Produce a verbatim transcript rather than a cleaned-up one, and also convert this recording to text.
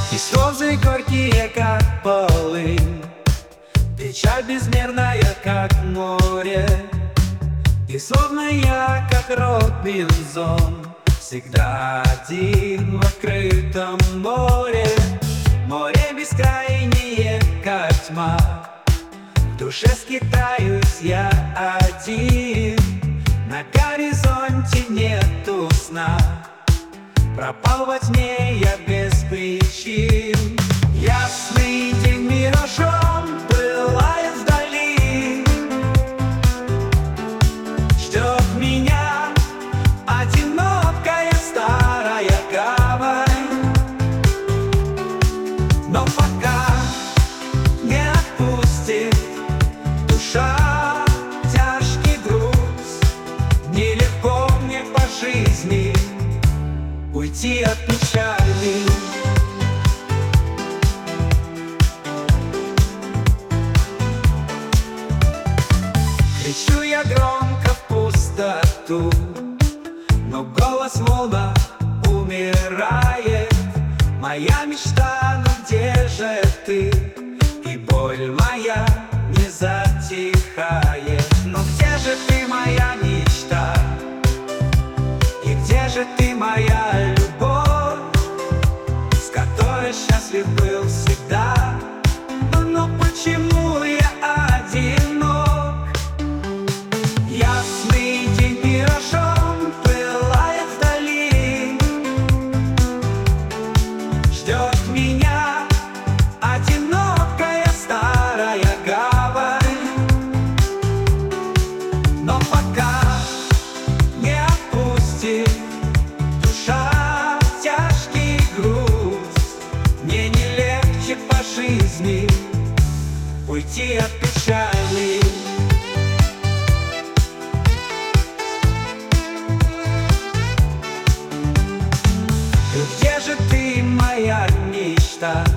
И слезы горькие, как полынь, печаль безмерная, как море. И словно я, как Робинзон, всегда один в открытом море. Море бескрайнее, как тьма, в душе скитаюсь я один. На горизонте нету сна, пропал во тьме я без причин. Ясный день миражом пылает вдали, ждет меня одинокая старая гавань. Но пока не отпустит душа тяжкий груз, нелегко мне по жизни уйти от печали. Кричу я громко в пустоту, но голос молва умирает. Моя мечта, ну где же ты? И боль моя не затихает. Но где же ты, моя мечта? И где же ты, моя любовь, с которой счастлив был всегда? Но почему я одинок? Ясный день миражом пылает вдали, ждет меня одинокая старая гавань. Но пока не отпустит душа тяжкий груз, мне не легче по жизни уйти от печали. Где же ты, моя мечта?